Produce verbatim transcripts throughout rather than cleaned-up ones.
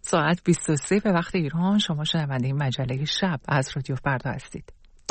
ساعت بیست و سه به وقت ایران. شما شنونده این مجله شب از رادیو فردا هستید.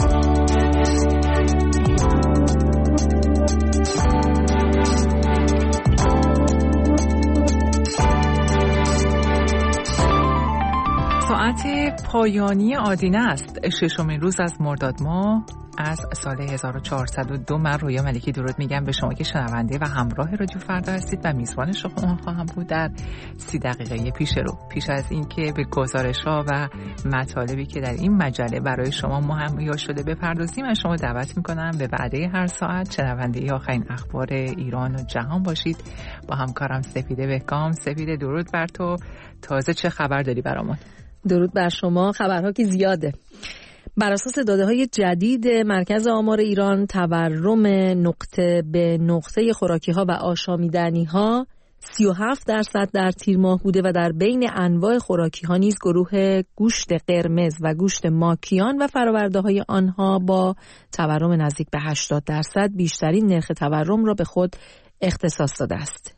ساعت پایانی آدینه است. ششمین روز از مرداد ماه از سال هزار و چهارصد و دو. من رویا ملکی درود میگم به شما که شنونده و همراه رادیو فردا هستید و میزبان شما خواهم بود در سی دقیقه پیش رو. پیش از اینکه به گزارش‌ها و مطالبی که در این مجله برای شما مهیا شده بپردازیم، از شما دعوت میکنم به وعده هر ساعت شنونده آخرین اخبار ایران و جهان باشید. با همکارم سپیده بهکام. سپیده درود بر تو. تازه چه خبر داری برامون؟ درود بر شما. خبرها که زیاده. بر اساس داده‌های جدید مرکز آمار ایران، تورم نقطه به نقطه خوراکی‌ها و آشامیدنی‌ها سی و هفت درصد در تیر ماه بوده و در بین انواع خوراکی‌ها نیز گروه گوشت قرمز و گوشت ماکیان و فرآورده‌های آنها با تورم نزدیک به هشتاد درصد بیشترین نرخ تورم را به خود اختصاص داده است.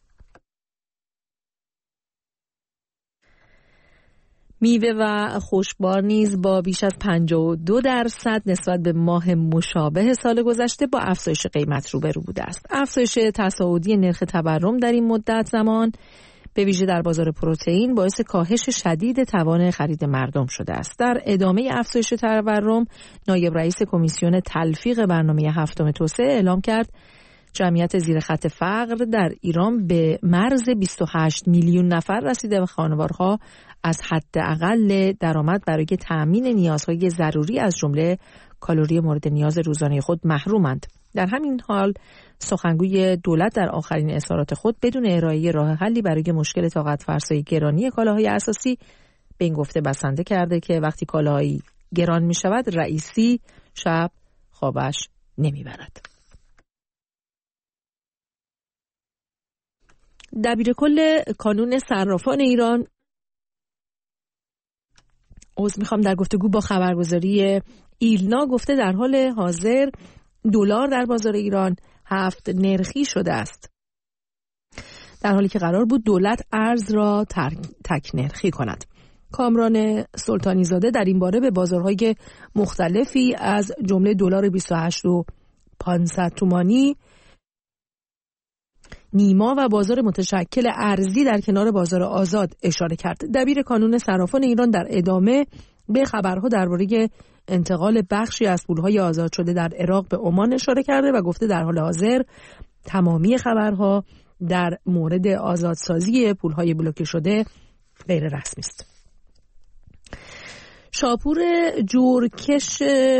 میوه و خوشبار نیز با بیش از پنجاه و دو درصد نسبت به ماه مشابه سال گذشته با افزایش قیمت روبرو بوده است. افزایش تصاعدی نرخ تورم در این مدت زمان به ویژه در بازار پروتئین باعث کاهش شدید توان خرید مردم شده است. در ادامه افزایش تورم، نایب رئیس کمیسیون تلفیق برنامه هفتم توسعه اعلام کرد جمعیت زیر خط فقر در ایران به مرز بیست و هشت میلیون نفر رسیده و خانوارها از حداقل درآمد برای تأمین نیازهای ضروری از جمله کالری مورد نیاز روزانه خود محرومند. در همین حال سخنگوی دولت در آخرین اظهارات خود بدون ارائه راه حلی برای مشکل طاقت فرسای گرانی کالاهای اساسی به این گفته بسنده کرده که وقتی کالاهایی گران می شود رئیسی شب خوابش نمی برد. دبیرکل کانون صرافان ایران عذر میخوام در گفتگو با خبرگزاری ایلنا گفته در حال حاضر دلار در بازار ایران هفت نرخی شده است، در حالی که قرار بود دولت ارز را تک نرخی کند. کامران سلطانی زاده در این باره به بازارهای مختلفی از جمله دلار بیست و هشت و پانصد تومانی، نیما و بازار متشکل ارزی در کنار بازار آزاد اشاره کرد. دبیر کانون صرافان ایران در ادامه به خبرها درباره انتقال بخشی از پولهای آزاد شده در عراق به عمان اشاره کرده و گفته در حال حاضر تمامی خبرها در مورد آزادسازی پولهای بلوکه شده غیر رسمی است. شاپور جورکش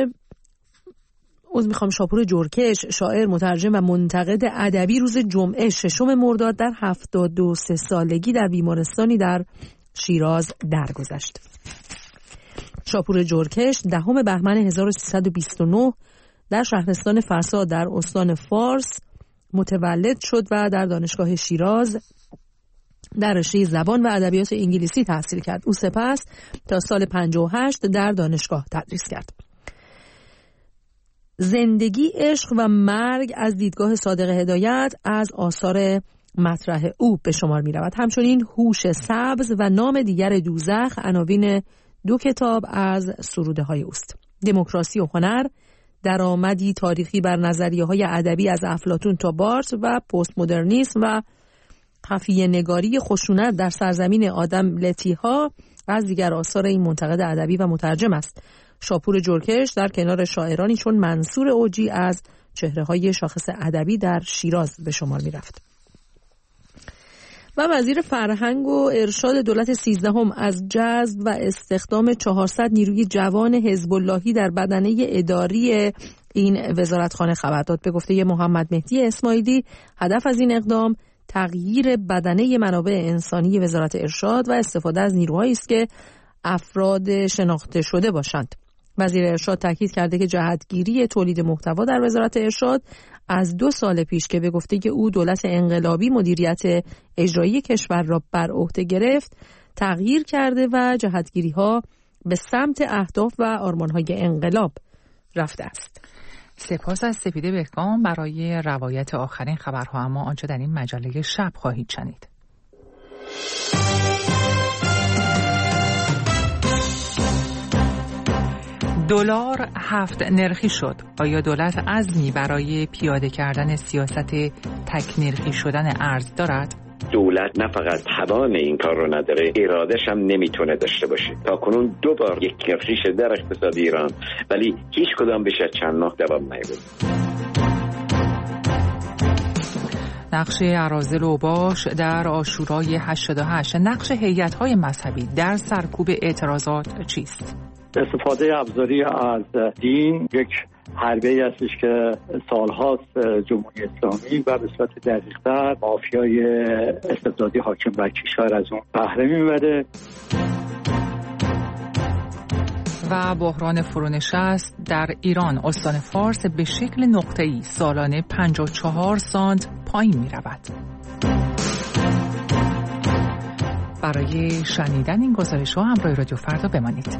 از میخوام شاپور جورکش، شاعر، مترجم و منتقد ادبی، روز جمعه ششم مرداد در هفتاد و سه سالگی در بیمارستانی در شیراز درگذشت. شاپور جورکش دهم بهمن هزار و سیصد و بیست و نه در شهرستان فرسا در استان فارس متولد شد و در دانشگاه شیراز در رشته زبان و ادبیات انگلیسی تحصیل کرد. او سپس تا سال پنجاه و هشت در دانشگاه تدریس کرد. زندگی، عشق و مرگ از دیدگاه صادق هدایت از آثار مطرح او به شمار می رود. همچنین هوش سبز و نام دیگر دوزخ عناوین دو کتاب از سروده های اوست. دموکراسی و هنر درآمدی تاریخی بر نظریه های ادبی از افلاطون تا بارت و پست مدرنیسم و خفیه نگاری خشونت در سرزمین آدم لطیها از دیگر آثار این منتقد ادبی و مترجم است. شاپور جورکش در کنار شاعرانی چون منصور اوجی از چهره‌های شاخص ادبی در شیراز به شمار می‌رفت. و وزیر فرهنگ و ارشاد دولت سیزدهم از جذب و استخدام چهارصد نیروی جوان حزب اللهی در بدنه اداری این وزارتخانه خبر داد. به گفته محمد مهدی اسماعیلی هدف از این اقدام تغییر بدنه منابع انسانی وزارت ارشاد و استفاده از نیروهایی است که افراد شناخته شده باشند. وزیر ارشاد تاکید کرده که جهتگیری تولید محتوا در وزارت ارشاد از دو سال پیش که به گفته او دولت انقلابی مدیریت اجرایی کشور را بر عهده گرفت تغییر کرده و جهتگیری‌ها به سمت اهداف و آرمان‌های انقلاب رفته است. سپاس از سپیده بهکام برای روایت آخرین خبرها، اما آنچه در این مجله شب خواهید شنید. دلار هفت نرخی شد. آیا دولت عزمی برای پیاده کردن سیاست تک نرخی شدن ارز دارد؟ دولت نه فقط توان این کار رو نداره، ارادهش هم نمیتونه داشته باشه. تا کنون دو بار یک نرخی شده در اقتصاد ایران، ولی هیچ کدام بیش از چند ماه دوام نیاورد. نقش اراذل و اوباش در عاشورای هشتاد و هشت، نقش هیئت‌های مذهبی در سرکوب اعتراضات چیست؟ استفاده ابزاری از دین یک حربه‌ای هستش که سالهاست جمهوری اسلامی و به صورت دقیق‌تر مافیای استبدادی حاکم بر کشور از اون بهره می‌بره. و بحران فرونشست در ایران، استان فارس به شکل نقطه‌ای سالانه پنجاه و چهار سانت پایین می‌رود. برای شنیدن این گزارش‌ها همراه رادیو فردا بمانید.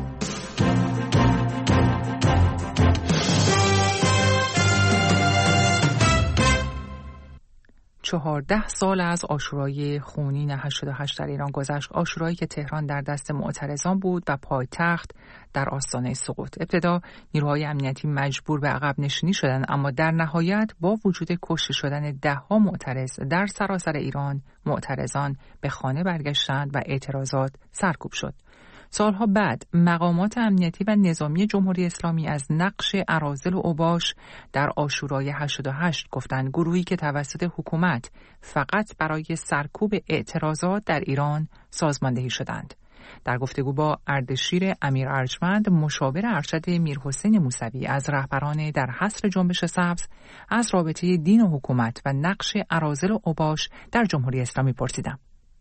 چهارده سال از عاشورای خونین هشتاد و هشت در ایران گذشت. عاشورایی که تهران در دست معترضان بود و پایتخت در آستانه سقوط. ابتدا نیروهای امنیتی مجبور به عقب نشینی شدند، اما در نهایت با وجود کشته شدن ده‌ها معترض در سراسر ایران، معترضان به خانه برگشتند و اعتراضات سرکوب شد. سالها بعد مقامات امنیتی و نظامی جمهوری اسلامی از نقش اراذل و اوباش در عاشورای هشتاد و هشت گفتند. گروهی که توسط حکومت فقط برای سرکوب اعتراضات در ایران سازماندهی شدند. در گفتگو با اردشیر امیر ارجمند، مشاور ارشد میرحسین موسوی، از رهبران در حصر جنبش سبز از رابطه دین و حکومت و نقش اراذل و اوباش در جمهوری اسلامی پرسیدم.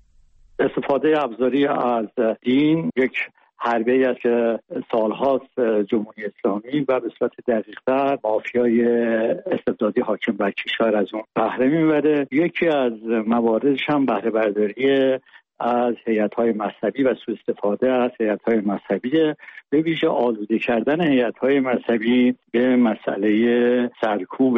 استفاده ابزاری از دین یک حربه‌ای است که سالهاست جمهوری اسلامی و به صورت دقیق‌تر مافیای استبدادی حاکم بر کشور از اون بهره می‌بره. یکی از مواردش هم بهره برداری از هیئت‌های مذهبی و سوء استفاده از هیئت‌های مذهبی، به ویژه آلوده کردن هیئت‌های مذهبی به مسئله سرکوب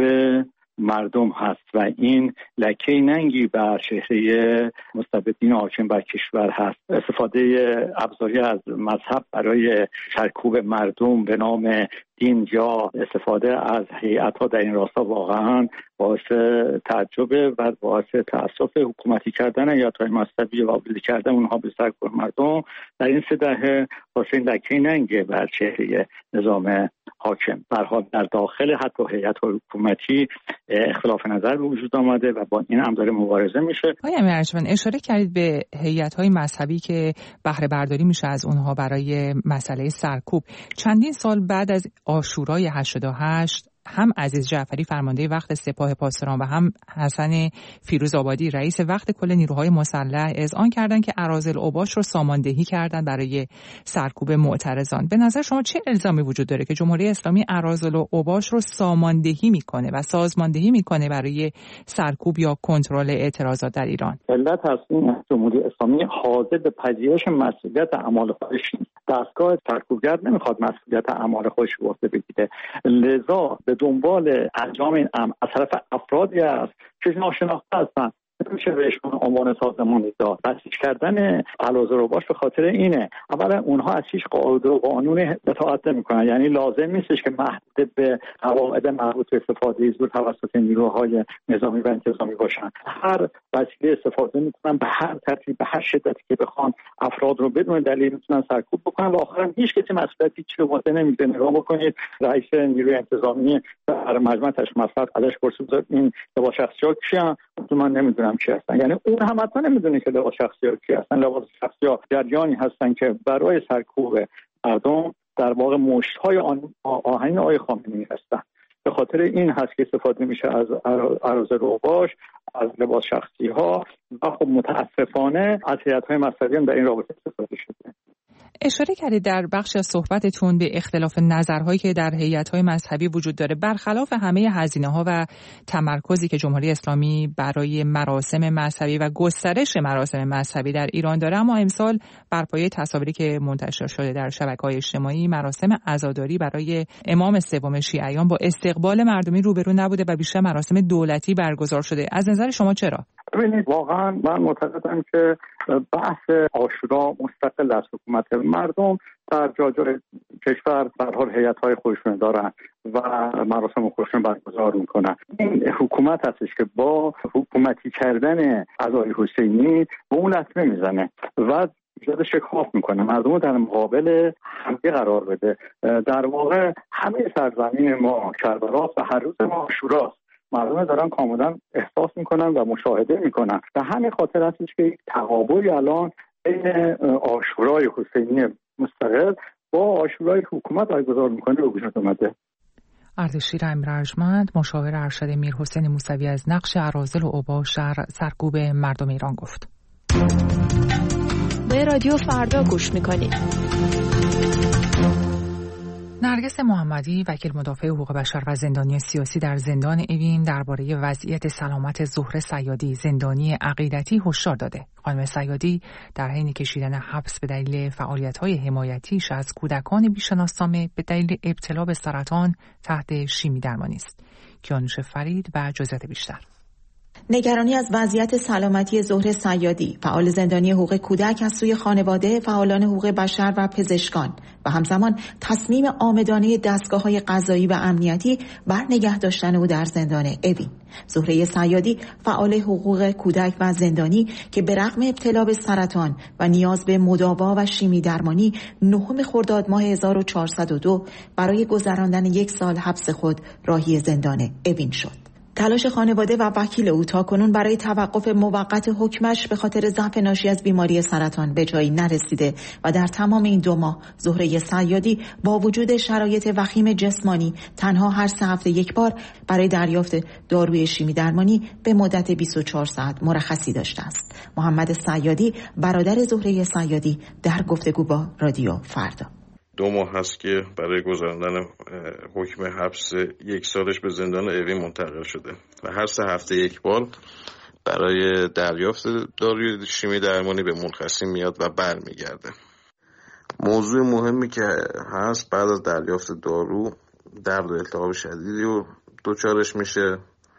مردم هست و این لکه ننگی بر چهره مستبدین حاکم بر کشور هست. استفاده ابزاری از مذهب برای سرکوب مردم به نام دین یا استفاده از هیئت‌ها در این راستا واقعا باعث تعجب و باعث تأسف. حکومتی کردن هیئت‌های مذهبی و آلوده کردن اونها به سرکوب مردم در این سه دهه واسه لکه ننگ بر چهره نظام حاکم. به هر حال در داخل حتی هیئت‌های حکومتی اختلاف نظر به وجود آمده و با این هم داره مبارزه میشه. آقای امیر ارجمند، اشاره کردید به هیئت‌های مذهبی که بهره برداری میشه از اونها برای مسئله سرکوب. چندین سال بعد از عاشورای هشتاد و هشت هم عزیز جعفری فرمانده وقت سپاه پاسداران و هم حسن فیروزآبادی رئیس وقت کل نیروهای مسلح اذعان کردند که اراذل اوباش رو ساماندهی کردن برای سرکوب معترضان. به نظر شما چه الزامی وجود داره که جمهوری اسلامی اراذل اوباش رو ساماندهی میکنه و سازماندهی میکنه برای سرکوب یا کنترل اعتراضات در ایران؟ علت هست این جمهوری اسلامی حاضر به پذیرش مسئولیت اعمال خودش نیست. دستگاه سرکوبگر نمیخواد مسئولیت اعمال خودش رو عهده بگیره، لذا به دنبال انجام این امر از طرف افرادی است که ناشناخته هستند. نمیشه بهشون عنوان سازمانی داد. بسیج کردن اراذل اوباش به خاطر اینه، اولا اونها از هیچ قاعده و قانون اطاعت نمیکنن، یعنی لازم نیستش که محدود به قواعد مربوط به استفاده زور توسط نیروهای نظامی و انتظامی باشن. هر وسیله استفاده میکنن به هر ترتیب، به هر شدتی که بخوان افراد رو بدون دلیل میتونن سرکوب بکنن و آخرا هیچ کسی مسئولیتی چی رو واسه نمیده. نگاه بکنید رئیس نیروی انتظامی در مجمع تشمفت ازش پرسید این لباس شخصی‌ها کیان؟ من نمیدونم چی هستن. یعنی اون هم حتی نمیدونه که لباس شخصی‌ها کی هستن. لباس شخصی‌ها جریانی هستن که برای سرکوب مردم در واقع مشت‌های آهنین آقای خامنه‌ای هستن. به خاطر این هست که استفاده میشه از اراذل اوباش، از لباس شخصی‌ها و خب متاسفانه از هیئت‌های مذهبی هم در این رابطه استفاده شده. اشاره کردید در بخش از صحبتتون به اختلاف نظرهایی که در هیئت‌های مذهبی وجود داره. برخلاف همه هزینه‌ها و تمرکزی که جمهوری اسلامی برای مراسم مذهبی و گسترش مراسم مذهبی در ایران داره، اما امسال بر پایه تصاویری که منتشر شده در شبکه‌های اجتماعی، مراسم عزاداری برای امام سوم شیعیان با استقبال مردمی روبرو نبوده و بیشتر مراسم دولتی برگزار شده. از نظر شما چرا؟ ببینید، واقعا من معتقدم که بحث عاشورا مستقل از حکومت. مردم در جاجور کشور به هر حال هیئت‌های خودشون دارن و مراسم خودشون برگزار میکنن. این حکومت هستش که با حکومتی کردن عزای حسینی به اون لطمه میزنه و ایجاد شکاف میکنه، مردم رو در مقابل همدیگه قرار بده. در واقع همه سرزمین ما کربلاست و هر روز ما عاشوراست. مردم دارن کاملا احساس میکنن و مشاهده میکنن و همین خاطر هستش که یک تقابلی الان بین عاشورای حسینی مستقل با عاشورای حکومت برگزار میکنه به وجود اومده. اردشیر امیرارجمند، مشاور ارشد میرحسین موسوی از نقش اراذل و اوباش در سرکوب مردم ایران گفت. به رادیو فردا گوش میکنید. نرگس محمدی، وکیل مدافع حقوق بشر و زندانی سیاسی در زندان اوین، درباره وضعیت سلامت زهره صیادی، زندانی عقیدتی، هشدار داده. خانم صیادی در حین کشیدن حبس به دلیل فعالیت‌های حمایتیش از کودکان بی‌شناسنامه به دلیل ابتلا به سرطان تحت شیمی درمانی است. کیانوش فرید و جزئیات بیشتر. نگرانی از وضعیت سلامتی زهره صیادی، فعال زندانی حقوق کودک، از سوی خانواده، فعالان حقوق بشر و پزشکان و همزمان تصمیم عامدانه دستگاه‌های قضایی و امنیتی بر نگه داشتن او در زندان اوین. زهره صیادی، فعال حقوق کودک و زندانی که به رغم ابتلا به سرطان و نیاز به مداوا و شیمی درمانی نهم خرداد ماه هزار و چهارصد و دو برای گذراندن یک سال حبس خود راهی زندان اوین شد. تلاش خانواده و وکیل او تاکنون برای توقف موقت حکمش به خاطر ضعف ناشی از بیماری سرطان به جایی نرسیده و در تمام این دو ماه زهره صیادی با وجود شرایط وخیم جسمانی تنها هر سه هفته یک بار برای دریافت داروی شیمی درمانی به مدت بیست و چهار ساعت مرخصی داشته است. محمد صیادی، برادر زهره صیادی، در گفتگو با رادیو فردا: دو ماه هست که برای گذراندن حکم حبس یک سالش به زندان اوین منتقل شده و هر سه هفته یک بار برای دریافت داروی شیمی درمانی به مرخصی میاد و برمیگرده. موضوع مهمی که هست، بعد از دریافت دارو درد و التهاب شدیدی رو دوچارش میشه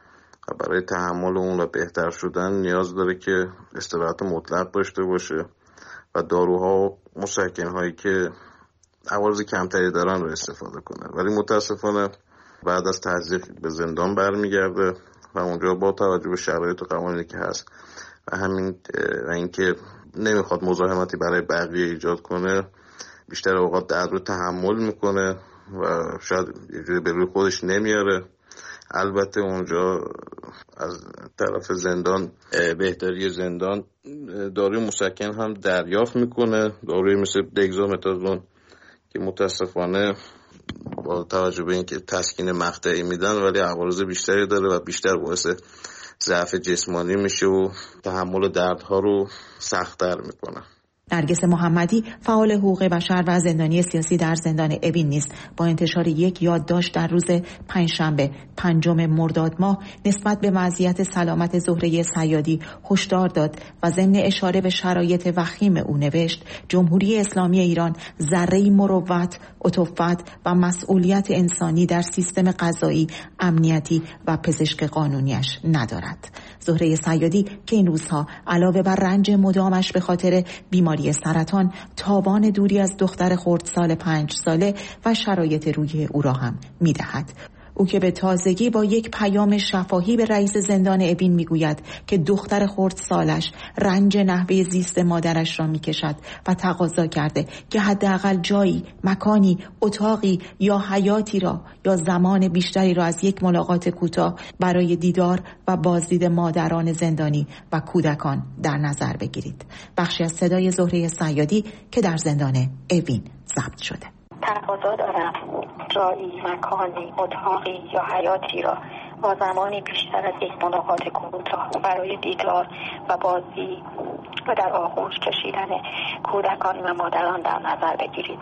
و برای تحمل اون و بهتر شدن نیاز داره که استراحت مطلق داشته باشه و داروها و مسکن‌هایی که عوارض کمتری دارن رو استفاده کنه. ولی متاسفانه بعد از تعزیق به زندان برمیگرده و اونجا با توجه به شرایط و قوانینی که هست و همین و اینکه نمیخواد مزاحمتی برای بقیه ایجاد کنه، بیشتر اوقات درد رو تحمل میکنه و شاید یه جوری به روی خودش نمیاره. البته اونجا از طرف زندان، بهداری زندان، داروی مسکن هم دریافت میکنه، داروی مثل دگزامتازون که متاسفانه با توجه به اینکه تسکین مقطعی میدن ولی عوارض بیشتری داره و بیشتر باعث ضعف جسمانی میشه و تحمل دردها رو سخت‌تر میکنه. نرگس محمدی، فعال حقوق بشر و زندانی سیاسی در زندان اوین نیز با انتشار یک یادداشت در روز پنجشنبه پنجم مرداد ماه نسبت به وضعیت سلامت زهره صیادی هشدار داد و ضمن اشاره به شرایط وخیم او نوشت: جمهوری اسلامی ایران ذره‌ای مروت، عطوفت و مسئولیت انسانی در سیستم قضایی، امنیتی و پزشک قانونیش ندارد. زهره صیادی که این روزها علاوه بر رنج مدامش به خاطر بیماری سرطان، تابان دوری از دختر خردسال پنج ساله و شرایط روحی او را هم می‌دهد. او که به تازگی با یک پیام شفاهی به رئیس زندان اوین میگوید که دختر خردسالش رنج نحوه زیست مادرش را میکشد و تقاضا کرده که حداقل جایی، مکانی، اتاقی یا حیاتی را یا زمان بیشتری را از یک ملاقات کوتاه برای دیدار و بازدید مادران زندانی و کودکان در نظر بگیرید. بخشی از صدای زهره صیادی که در زندان اوین ضبط شده. تقاضا دارم جایی، مکانی، اتاقی یا حیاتی را با زمانی بیشتر از یک ملاقات کوتاه برای دیدار و بازی و در آغوش کشیدن کودکان و مادران در نظر بگیرید.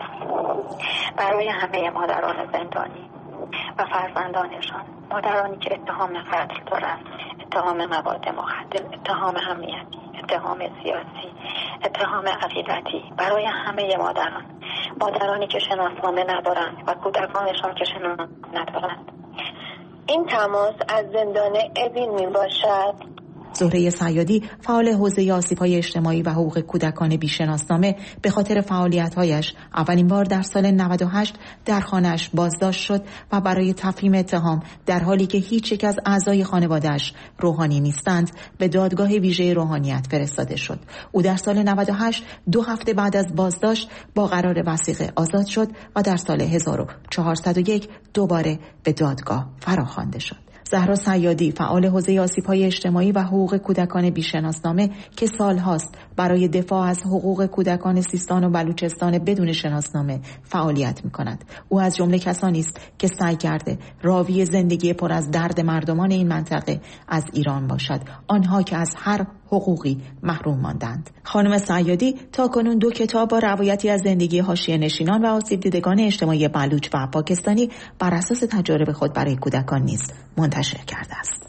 برای همه مادران زندانی و فرزندانشان، مادرانی که اتهام قتل دارند، اتهام مواد مخدر، اتهام امنیتی، اتهام سیاسی، اتهام عقیدتی، برای همه مادران، مادرانی که شناسنامه ندارند و کودکانشان که شناسنامه ندارند. این تماس از زندان اوین می باشد. زهره صیادی فعال حوزه آسیب‌های اجتماعی و حقوق کودکان بی‌شناسنامه به خاطر فعالیت‌هایش اولین بار در سال نود و هشت در خانه‌اش بازداشت شد و برای تفهیم اتهام در حالی که هیچ یک از اعضای خانواده‌اش روحانی نیستند به دادگاه ویژه روحانیت فرستاده شد. او در سال نود و هشت دو هفته بعد از بازداشت با قرار وثیقه آزاد شد و در سال هزار و چهارصد و یک دوباره به دادگاه فراخوانده شد. زهرا صیادی فعال حوزه آسیب‌های اجتماعی و حقوق کودکان بی‌شناسنامه که سال‌هاست برای دفاع از حقوق کودکان سیستان و بلوچستان بدون شناسنامه فعالیت می‌کند. او از جمله کسانی است که سعی کرده راوی زندگی پر از درد مردمان این منطقه از ایران باشد، آنها که از هر حقوقی محروم ماندند. خانم صیادی تاکنون دو کتاب با روایتی از زندگی حاشیه نشینان و آسیب دیدگان اجتماعی بلوچ و پاکستانی بر اساس تجارب خود برای کودکان نیز منتشر کرده است.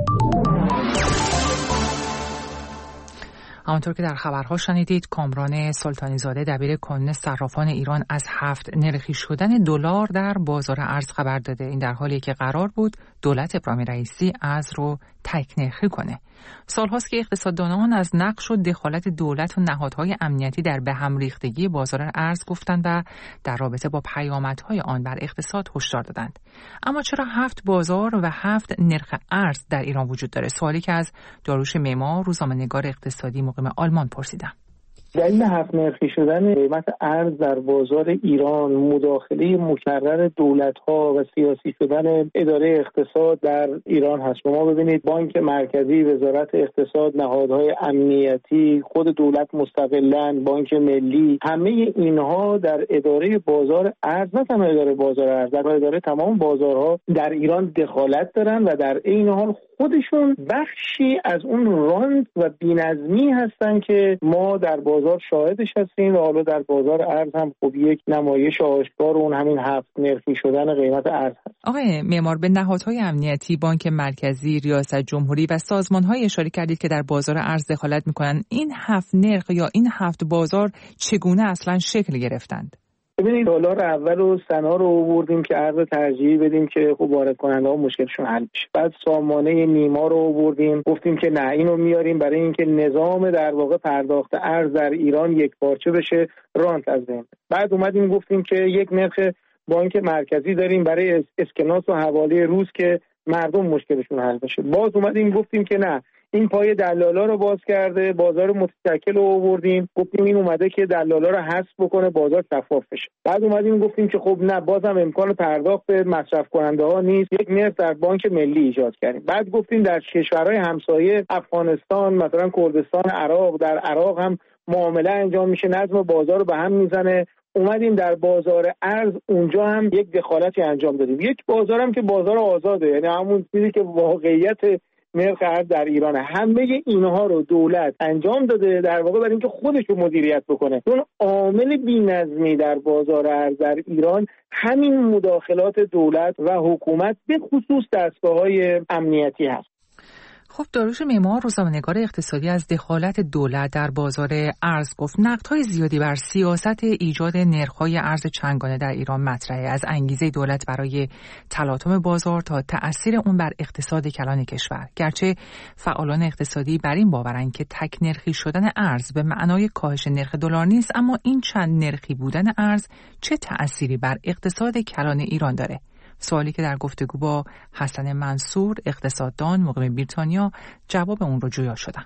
همانطور که در خبرها شنیدید، کامران سلطانی زاده دبیر کانون صرافان ایران از هفت نرخی شدن دلار در بازار ارز خبر داده. این در حالی که قرار بود دولت ابراهیم رئیسی ارز رو تک نرخی کنه. سالهاست که اقتصاددانان از نقش و دخالت دولت و نهادهای امنیتی در به هم ریختگی بازار ارز گفتند و در رابطه با پیامدهای آن بر اقتصاد هشدار دادند. اما چرا هفت بازار و هفت نرخ ارز در ایران وجود داره؟ سوالی که از داریوش معمار، روزنامه‌نگار اقتصادی مقیم آلمان پرسیدم. دلیل هفت نرخی شدن قیمت ارز در بازار ایران مداخله مکرر دولت‌ها و سیاسی شدن اداره اقتصاد در ایران هست. شما ببینید بانک مرکزی، وزارت اقتصاد، نهادهای امنیتی، خود دولت مستقلاً، بانک ملی، همه اینها در اداره بازار ارز، نه تنها اداره بازار ارز، در اداره تمام بازارها در ایران دخالت دارن و در این حال خودشون بخشی از اون راند و بی‌نظمی هستن که ما در بازار شاهدش هستیم و حالا در بازار ارز هم خب یک نمایش آشکار اون همین هفت نرخی شدن قیمت ارز هست. آقای معمار، به نهادهای امنیتی، بانک مرکزی، ریاست جمهوری و سازمان‌های اشاره کردید که در بازار ارز دخالت می‌کنن. این هفت نرخ یا این هفت بازار چگونه اصلاً شکل گرفتند؟ ببینید دلار اول و سنا رو آوردیم که ارز ترجیحی بدیم که خب وارد کننده ها مشکلشون حل بشه. بعد سامانه نیما رو آوردیم، گفتیم که نه اینو میاریم برای اینکه نظام در واقع پرداخت ارز در ایران یک پارچه بشه، رانت از بین. بعد اومدیم گفتیم که یک نرخ بانک مرکزی داریم برای اسکناس و حواله روز که مردم مشکلشون حل بشه. باز اومدیم گفتیم که نه این پای دلالا رو باز کرده، بازار متشکل رو آوردیم، گفتیم این اومده که دلالا رو حذف بکنه، بازار شفاف بشه. بعد اومدیم گفتیم که خب نه بازم امکان پرداخت به مصرف کننده ها نیست، یک نرخ در بانک ملی ایجاد کردیم. بعد گفتیم در کشورهای همسایه افغانستان، مثلا کردستان، عراق، در عراق هم معامله انجام میشه، نظم بازار رو به هم میزنه. اومدیم در بازار ارز اونجا هم یک دخالتی انجام دادیم. یک بازار هم که بازار آزاده، یعنی همون چیزی که واقعیت نرخ ارز در ایران، همه اینها رو دولت انجام داده در واقع برای اینکه خودش رو مدیریت بکنه. چون عامل بی‌نظمی در بازار ارز در ایران همین مداخلات دولت و حکومت به خصوص دستگاه‌های امنیتی هست. خب داریوش معمار، روزنامه‌نگار اقتصادی، از دخالت دولت در بازار ارز گفت. نقدهای زیادی بر سیاست ایجاد نرخ‌های ارز چندگانه در ایران مطرحه، از انگیزه دولت برای تلاطم بازار تا تأثیر اون بر اقتصاد کلان کشور. گرچه فعالان اقتصادی بر این باورند که تک نرخی شدن ارز به معنای کاهش نرخ دلار نیست، اما این چند نرخی بودن ارز چه تأثیری بر اقتصاد کلان ایران داره؟ سوالی که در گفتگو با حسن منصور، اقتصاددان مقیم بریتانیا، جواب اون رو جویا شدم.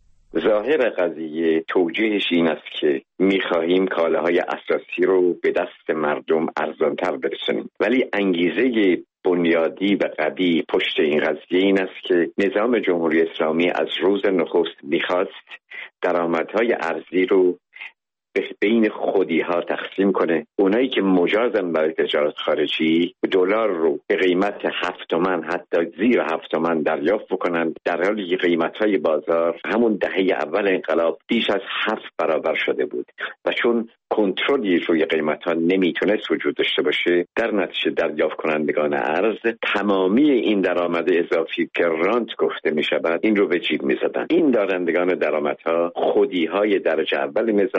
ظاهر قضیه توجیهش این است که می‌خواهیم کالاهای اساسی رو به دست مردم ارزان‌تر برسونیم، ولی انگیزه بنیادی و قوی پشت این قضیه این است که نظام جمهوری اسلامی از روز نخست می‌خواست درآمدهای ارزی رو بین خودی ها تقسیم کنه. اونایی که مجازن برای تجارت خارجی دلار رو به قیمت هفت تومن، حتی زیر هفت تومن دریافت بکنن، در حالی که قیمت های بازار همون دهه اول انقلاب بیش از هفت برابر شده بود و چون کنترلی روی قیمت ها نمیتونست وجود داشته باشه، در نتیجه دریافت کنندگان ارز تمامی این درآمد اضافی که رانت گفته می شود این رو به جیب می زدن. این دارندگان درآمدها خودی های درجه اول نظام بودن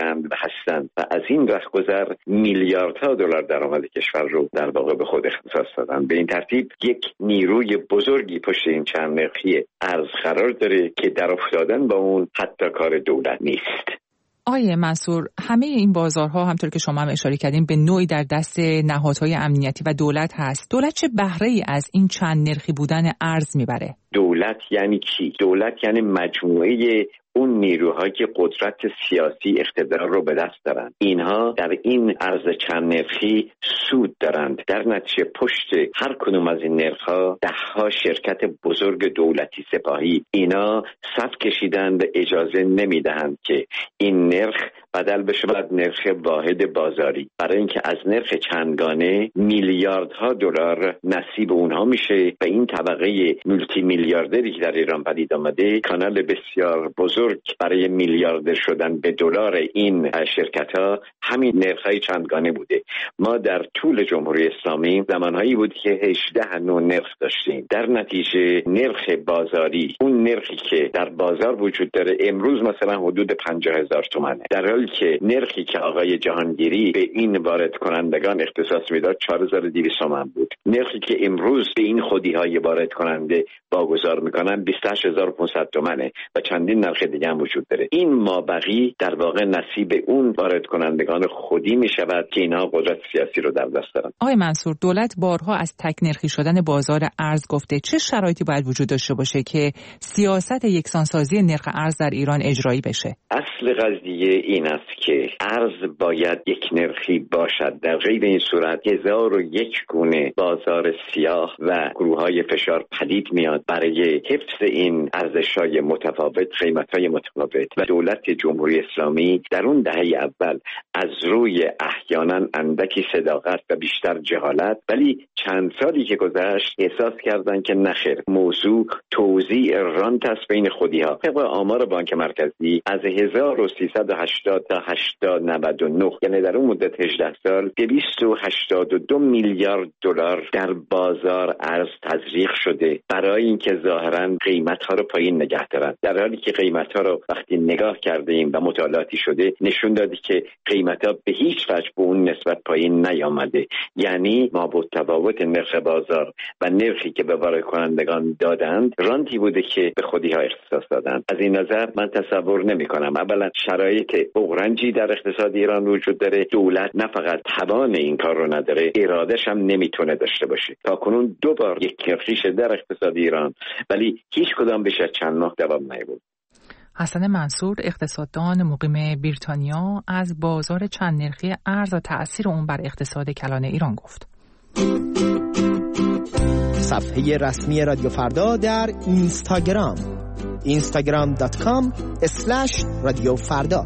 بودند و هستند و از این رهگذر میلیاردها دلار درآمد کشور رو در واقع به خود اختصاص دادن. به این ترتیب یک نیروی بزرگی پشت این چند نرخی ارز قرار داره که در افتادن با اون حتی کار دولت نیست. آیه منصور، همه این بازارها همطور که شما هم اشاره کردین به نوعی در دست نهادهای امنیتی و دولت هست. دولت چه بهره‌ای از این چند نرخی بودن ارز میبره؟ دولت یعنی کی؟ دولت یعنی مجموعه اون نیروهایی که قدرت سیاسی اقتدار رو به دست دارن. اینها در این ارز چند نرخی سود دارند. در نتیجه پشت هر کدوم از این نرخ‌ها ده ها شرکت بزرگ دولتی سپاهی اینا صف کشیدند، اجازه نمیدهند که این نرخ بدل بشه بر نرخ واحد بازاری، برای اینکه از نرخ چندگانه میلیاردها دلار نصیب اونها میشه و این طبقه مولتی میلیاردری که در ایران پدید آمده کانال بسیار بزرگ برای میلیاردر شدن به دلار این شرکت‌ها همین نرخ‌های چندگانه بوده. ما در طول جمهوری اسلامی زمانهایی بود که هجده نوع نرخ داشتیم. در نتیجه نرخ بازاری، اون نرخی که در بازار وجود داره امروز مثلا حدود پنجاه هزار تومانه، در حالی که نرخی که آقای جهانگیری به این وارد کنندگان اختصاص میداد چهار هزار و دویست تومان بود. نرخی که امروز به این خودی‌های وارد کننده واگذار میکنن بیست و هشت هزار و پانصد تومانه و چندین نرخ دیگه هم وجود داره. این مابقی در واقع نصیب اون وارد کنندگان خودی میشود که اینها قدرت سیاسی رو در دست دارن. آقای منصور، دولت بارها از تک نرخی شدن بازار ارز گفته. چه شرایطی باید وجود داشته باشه که سیاست یکسانسازی نرخ ارز در ایران اجرایی بشه؟ اصل قضیه این است که ارز باید یک نرخی باشد. در غیر این صورت هزار و یک گونه بازار سیاه و گروه‌های فشار پدید میاد برای حفظ این ارزش‌های متفاوت، قیمت‌های متفاوت. و دولت جمهوری اسلامی در اون دهه اول از روی احیانا اندکی صداقت و بیشتر جهالت، ولی چند سالی که گذشت احساس کردن که نخیر، موضوع توزیع رانت است بین خودی‌ها. طبق آمار بانک مرکزی از هزار و سیصد و هشتاد تا هشتاد نود و نه، یعنی در اون مدت هجده سال، دویست و هشتاد و دو میلیارد دلار در بازار ارز تزریق شده برای اینکه ظاهراً قیمت‌ها رو پایین نگه دارن، در حالی که قیمت‌ها رو وقتی نگاه کردیم و مطالعاتی شده نشون داده که قیمت‌ها به هیچ وجه به اون نسبت پایین نیامده. یعنی ما با تفاوت نرخ بازار و نرخی که به وارد کنندگان دادند رانتی بوده که به خودی‌ها اختصاص دادند. از این نظر من تصور نمی‌کنم اولا شرایط بغرنجی در اقتصاد ایران وجود داره. دولت نه فقط توان این کار رو نداره، اراده‌ش هم نمیتونه داشته باشه. تاکنون دو بار یک نرخی شده در اقتصاد ایران ولی هیچ کدام بیش از چند ماه دوام نیاورد. حسن منصور، اقتصاددان مقیم بریتانیا، از بازار چند نرخی ارز و تأثیر اون بر اقتصاد کلان ایران گفت. صفحه رسمی رادیو فردا در اینستاگرام اینستاگرام دات کام اسلش رادیو فردا.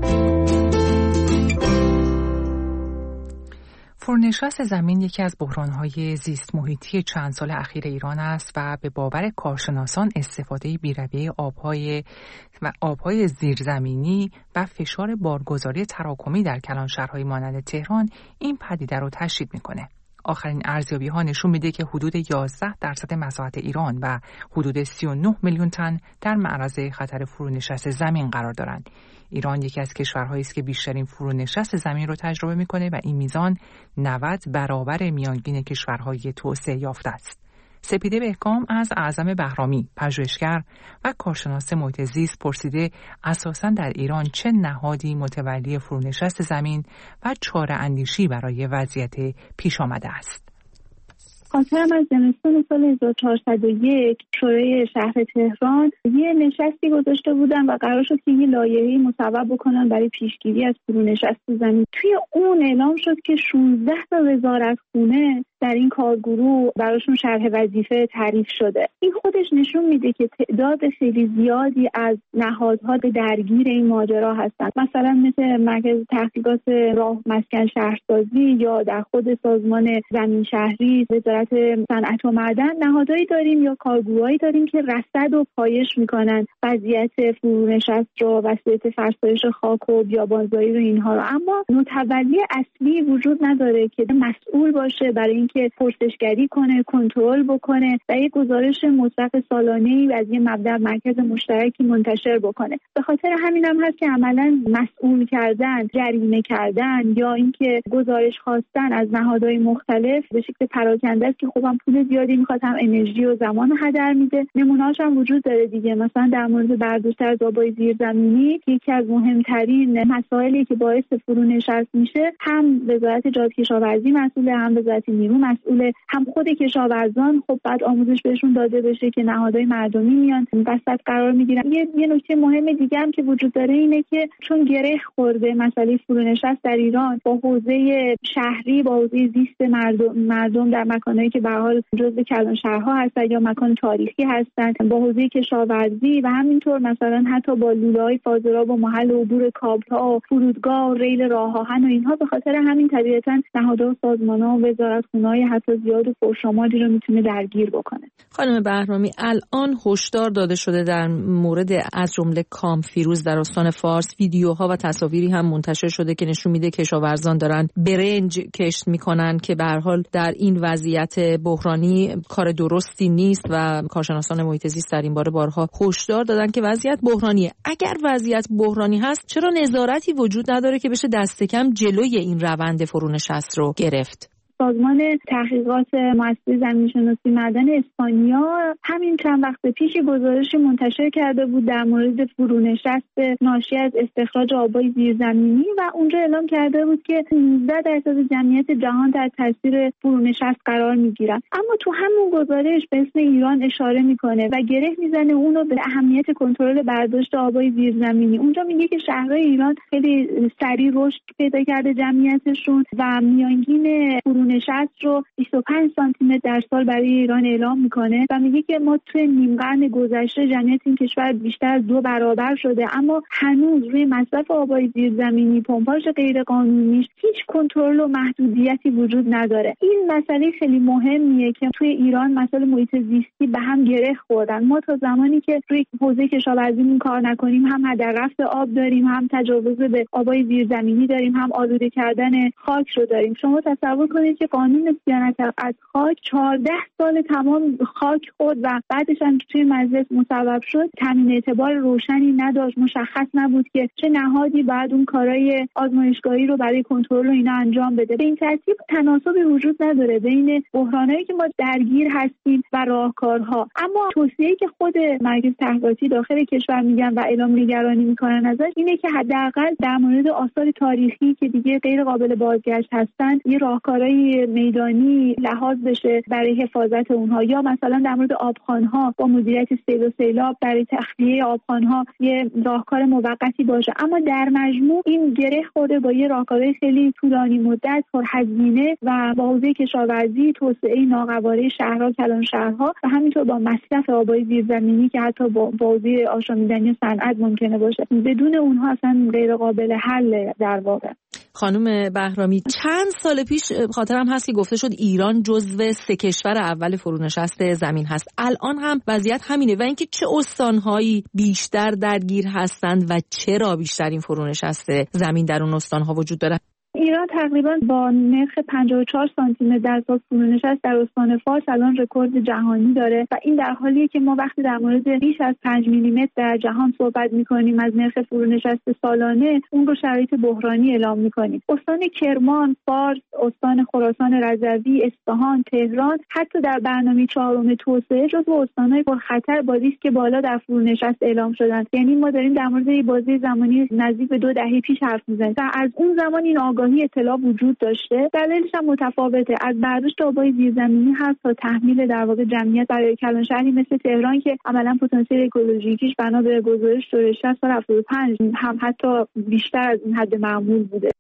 فرونشست زمین یکی از بحران‌های زیست محیطی چند سال اخیر ایران است و به باور کارشناسان استفاده بی‌رویه آب‌های و آب‌های زیرزمینی و فشار بارگذاری تراکمی در کلانشهرهای مانند تهران این پدیده رو تشدید می‌کنه. آخرین ارزیابی‌ها نشون میده که حدود یازده درصد مساحت ایران و حدود سی و نه میلیون تن در معرض خطر فرونشست زمین قرار دارند. ایران یکی از کشورهایی است که بیشترین فرونشست زمین رو تجربه میکنه و این میزان نود برابر میانگین کشورهای توسعه یافته است. سپیده بهکام از اعظم بهرامی، پژوهشگر و کارشناس محیط زیست پرسیده اساساً در ایران چه نهادی متولی فرونشست زمین و چاره اندیشی برای وضعیت پیش آمده است. خاطرم از زمستان سال هزار و چهارصد و یک شورای شهر تهران یه نشستی گذاشته بودن و قرار شد که یه لایحه‌ای مصوب بکنن برای پیشگیری از فرونشست زمین. توی اون اعلام شد که شانزده تا وزارتخونه در این کارگروه براشون شرح وظیفه تعریف شده. این خودش نشون میده که تعداد خیلی زیادی از نهادها درگیر این ماجرا هستند. مثلا مثل مرکز تحقیقات راه مسکن شهرسازی یا در خود سازمان زمین شهری، وزارت وزارت صنعت و معدن نهادهایی داریم یا کارگروهایی داریم که رصد و پایش میکنن وضعیت فرونشست رو، وضعیت فرسایش خاک و بیابانزایی رو، اینها رو. اما متولی اصلی وجود نداره که مسئول باشه برای اینکه پرسشگری کنه، کنترل بکنه و یک گزارش مطلق سالانه‌ای از یه مبدأ مرکز مشترکی منتشر بکنه. به خاطر همین هم هست که عملاً مسئول کردن، جریمه کردن یا اینکه گزارش خواستن از نهادهای مختلف به شکل پراکنده است که خب هم پول زیادی میخواد، هم انرژی و زمان هدر میده. نمونه‌هاش هم وجود داره دیگه. مثلا در مورد برداشت از آبای زیرزمینی یکی از مهمترین مسائلی که باعث فرونشست میشه، هم وزارت جهاد کشاورزی مسئوله، هم وزارت نیرو مسئوله، هم خود کشاورزان. خب بعد آموزش بهشون داده بشه که نهادهای مردمی میان وسط قرار میگیرن. یه یه نکته مهم دیگه هم که وجود داره اینه که چون گره خورده مسئله فرونشست در ایران با حوزه شهری، با حوزه زیست مردم مردم در مکانهایی که به هر حال جزء کلانشهرها هستن یا مکان تاریخی هستن، با حوزه کشاورزی و همینطور مثلا حتی با لوله‌های فاضلاب و محل عبور کابل‌ها، فرودگاه، ریل راه آهن و اینها. به خاطر همین طبیعتاً نهادها و سازمان‌ها و وزارتخونه‌های حتی زیاد و پرشماری رو میتونه درگیر بکنه. خانم بهرامی، الان هشدار داده شده در مورد از جمله کامفیروز در استان فارس. ویدیوها و تصاویری هم منتشر شده که نشون میده کشاورزان دارن برنج کشت میکنن که به هر حال در این وضعیت بحرانی کار درستی نیست و کارشناسان محیط زیست در این باره بارها هشدار دادن که وضعیت بحرانیه. اگر وضعیت بحرانی هست چرا نظارتی وجود نداره که بشه دست کم جلوی این روند فرونشست رو گرفت؟ سازمان تحقیقات مؤسسه زمین‌شناسی معدن اسپانیا همین چند وقت پیش گزارشی منتشر کرده بود در مورد فرونشست ناشی از استخراج آبای زیرزمینی و اونجا اعلام کرده بود که نوزده درصد جمعیت جهان در تاثیر فرونشست قرار میگیرن. اما تو همون گزارش به اسم ایران اشاره میکنه و گره میزنه اونو به اهمیت کنترل برداشت آبای زیرزمینی. اونجا میگه که شهرهای ایران خیلی سریع رشد پیدا کرده جمعیتشون و میانگین فرونشست رو بیست و پنج سانتی متر در سال برای ایران اعلام میکنه و میگه که ما توی نیم قرن گذشته جمعیت این کشور بیشتر از دو برابر شده، اما هنوز روی مصرف آبای زیرزمینی، پمپاژ غیر قانونیش هیچ کنترل و محدودیتی وجود نداره. این مسئله خیلی مهمیه که توی ایران مسائل محیط زیستی به هم گره خوردن. ما تا زمانی که روی حوزه کشاورزی کار نکنیم، هم هدر رفت آب داریم، هم تجاوز به آبای زیرزمینی داریم، هم آلوده کردن خاک رو داریم. شما تصور کنید که قانون صیانت از خاک چهارده سال تمام خاک خورد و بعدش هم توی مجلس مصوب شد، تامین اعتبار روشنی نداشت، مشخص نبود که چه نهادی باید اون کارهای آزمایشگاهی رو برای کنترل و اینا انجام بده. به این ترتیب تناسبی وجود نداره بین بحرانایی که ما درگیر هستیم و راهکارها. اما توصیه‌ای که خود مرکز تحقیقاتی داخل کشور میگن و اعلام نگرانی میکنن ازش اینه که حداقل در مورد آثار تاریخی که دیگه غیر قابل بازگشت هستن یه راهکارهای میدانی لحاظ بشه برای حفاظت اونها، یا مثلا در مورد آبخوان‌ها با مدیریت سیل و سیلاب برای تخلیه آبخوان‌ها یه راهکار موقتی باشه. اما در مجموع این گره خورده با یه راهکارهای خیلی طولانی مدت، پرهزینه و با حوزه کشاورزی، توسعه ناقواره شهرها، کلانشهرها و همینطور با مصرف آبای زیرزمینی که حتی با حوزه آشامیدنی صنعت ممکنه باشه. بدون اونها اصلا غیر قابل حل در واقع. خانم بهرامی، چند سال پیش خاطرم هست که گفته شد ایران جزو سه کشور اول فرونشست زمین هست. الان هم وضعیت همینه و اینکه چه استانهایی بیشتر درگیر هستند و چرا بیشتر این فرونشست زمین در اون استانها وجود داره؟ ایران تقریبا با نرخ پنجاه و چهار سانتی متر در سال فرونشست در استان فارس الان رکورد جهانی داره و این در حالیه که ما وقتی در مورد بیش از پنج میلی متر در جهان صحبت می‌کنیم از نرخ فرونشست سالانه، اون رو شرایط بحرانی اعلام می‌کنیم. استان کرمان، فارس، استان خراسان رضوی، اصفهان، تهران حتی در برنامه چهارم توسعه جزو استان‌های پرخطر با ریسک بالا در فرونشست اعلام شدن. یعنی ما داریم در مورد یه بازه زمانی نزدیک به دو دهه پیش حرف می‌زنیم و از اون زمان این آگاهی اطلاع وجود داشته. دلیلش هم متفاوته، از برداشت آبای زیرزمینی هست تا تحمیل در واقع جمعیت برای کلانشهری مثل تهران که عملاً پتانسیل اکولوژیکیش بنا به گزارش دور شصت تا هفتاد و پنج هم حتی بیشتر از این حد معمول بوده.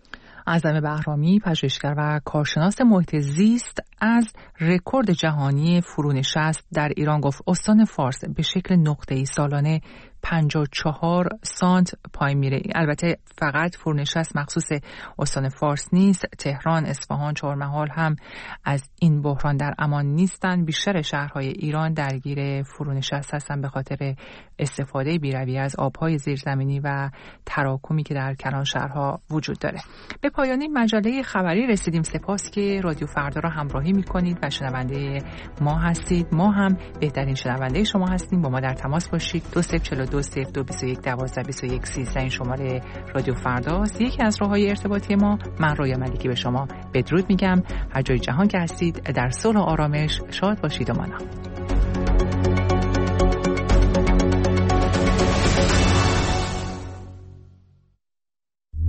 اعظم بهرامی، پژوهشگر و کارشناس محیط زیست، از رکورد جهانی فرونشست در ایران گفت. استان فارس به شکل نقطه‌ای سالانه پنجاه و چهار سانت پایین میره. البته فقط فرونشست مخصوص استان فارس نیست، تهران، اصفهان، چهارمحال هم از این بحران در امان نیستن. بیشتر شهرهای ایران درگیر فرونشست هستن به خاطر استفاده بی‌رویه از آبهای زیرزمینی و تراکمی که در کلان شهرها وجود داره. به پایان مجله خبری رسیدیم. سپاس که رادیو فردا را همراهی میکنید و شنونده ما هستید. ما هم بهترین شنونده شما هستیم. با ما در تماس باشید. دو صفر چهار دو صفر دو بیست و یک دوازده بیست و یک سیزده این شماره رادیو فرداست. یکی از راههای ارتباطی ما. من رویا ملکی به شما بدرود میگم. هر جای جهان که هستید در صلح و آرامش شاد باشید و مانا.